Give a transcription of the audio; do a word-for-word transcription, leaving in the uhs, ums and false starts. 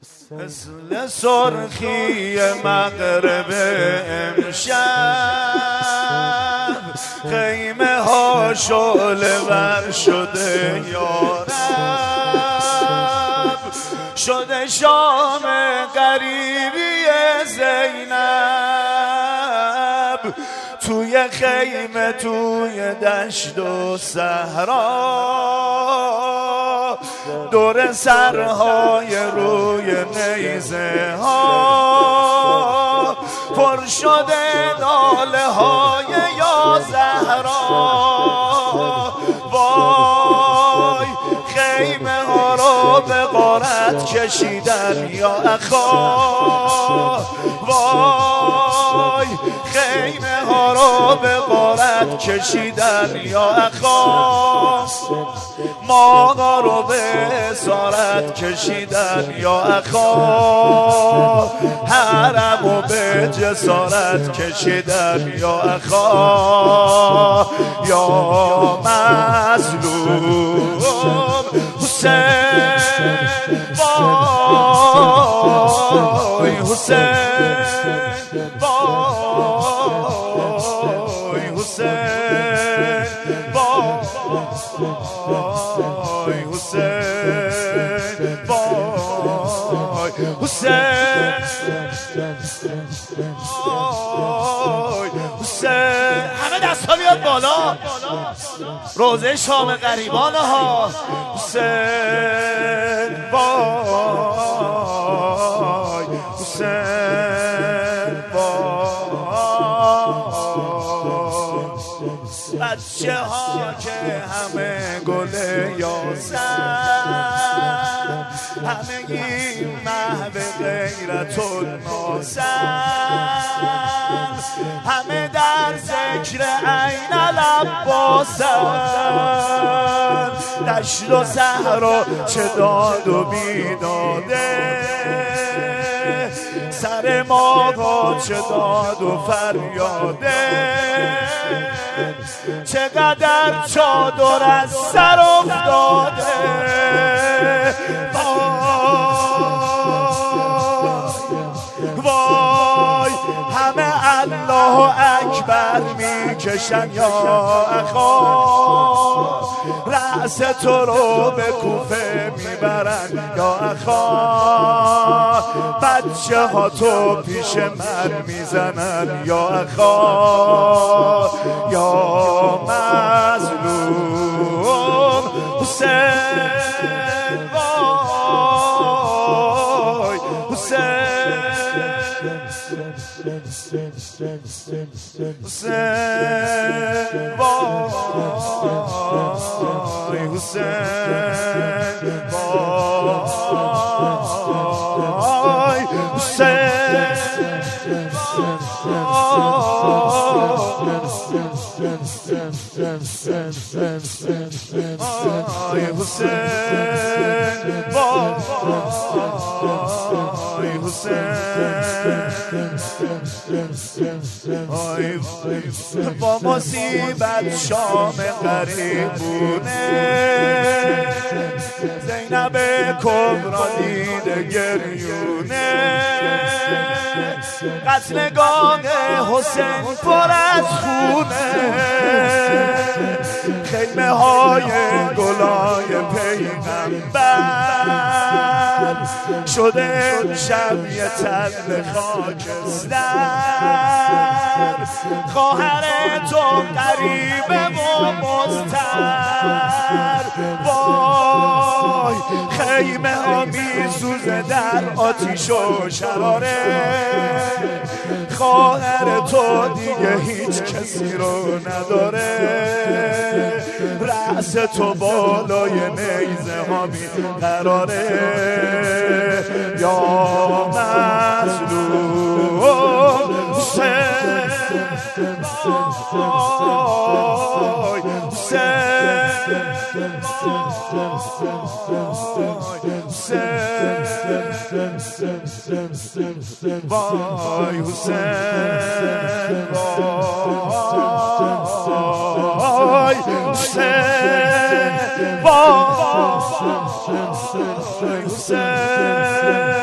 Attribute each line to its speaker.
Speaker 1: مثل سرخی مغرب امشب خیمه ها شعله ور شده یارب، شده شام غریبی زینب. توی خیمه توی دشت و صحرا، دور سرهای روی نیزه ها پر شده ناله های یا زهرا. وای خیمه ها رو به غارت کشیدن یا اخا، وای خیمه ها رو به غارت کشیدن یا اخا. ما رو به اسارت کشیدن یا اخا، حرم و به جسارت کشیدن یا اخا. یا مظلوم حسین، وای حسین، وای حسین، وای حسین، وای حسین، وای حسین. همه دست ها بیاد بالا، روزه شام غریبان ها. حسین، وای حسین، وای. بچه ها که همه گل یاسر، همه این محو غیرت و ناسر، همه در ذکر عین العباسن. دشت و صحرا چه داد و بیداده، سر ما چه داد و فریاده. چقدر چادر از سر افتاده، وای همه الله اکبر میکشن یا اخا. رأس تو رو به کوفه میبرن یا اخا. بچه ها تو پیش من میزنن یا اخا. یا مظلوم حسین، وای حسین، حسین، وای حسین، وای حسین، وای حسین، وای حسین. با مصیبت شام غریبونه، زینب کبرا دیده گریونه. قتلگاه حسین پر از خونه، خیمه های گلای پیغمبر شده امشب یه تل خاکستر. خواهر تو غریبه و مضطر، وای خیمه ها میسوزه در آتیش و شراره. خواهر تو دیگه هیچ کسی رو نداره، رأس تو بالای نیزه ها بی قراره. یا مظلوم حسین، وای حسین، وای حسین، وای حسین، وای حسین.